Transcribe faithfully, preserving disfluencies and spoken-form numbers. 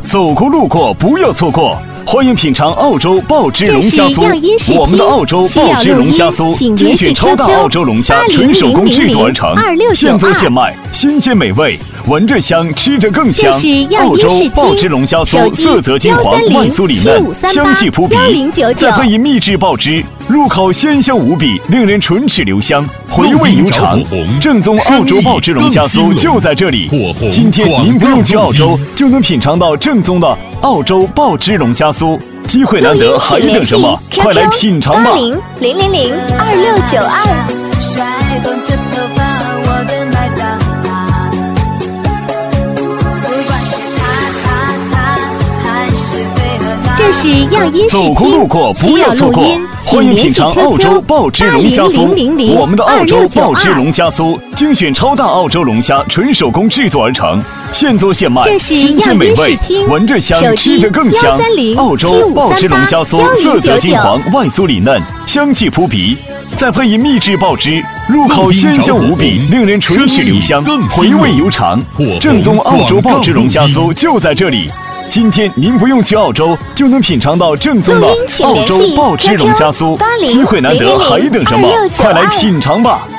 走过路过不要错过，欢迎品尝澳洲爆汁龙虾酥。我们的澳洲爆汁龙虾酥精选超大澳洲龙虾，纯手工制作而成，现做现卖，新鲜美味，闻着香，吃着更香。澳洲爆汁龙虾酥，色泽金黄，外酥里嫩，香气扑鼻，再配以秘制爆汁，入口鲜香无比，令人唇齿留香，回味悠长。正宗澳洲爆汁龙虾酥就在这里。今天您不用去澳洲，就能品尝到正宗的澳洲爆汁龙虾酥，机会难得，还等什么？快来品尝吧！ 零零零零二六九二。这是样音视听， 走过路过不要错过，欢迎品尝澳洲爆汁龙虾酥。我们的澳洲爆汁龙虾酥精选超大澳洲龙虾，纯手工制作而成，现做现卖，新鲜美味，闻着香，吃着更香。澳洲爆汁龙虾酥，色泽金黄，外酥里嫩，香气扑鼻，再配以秘制爆汁，入口鲜香无比，令人唇齿留香，回味悠长。正宗澳洲爆汁龙虾酥就在这里。今天您不用去澳洲，就能品尝到正宗的澳洲爆汁龙虾酥，机会难得，还等什么？快来品尝吧！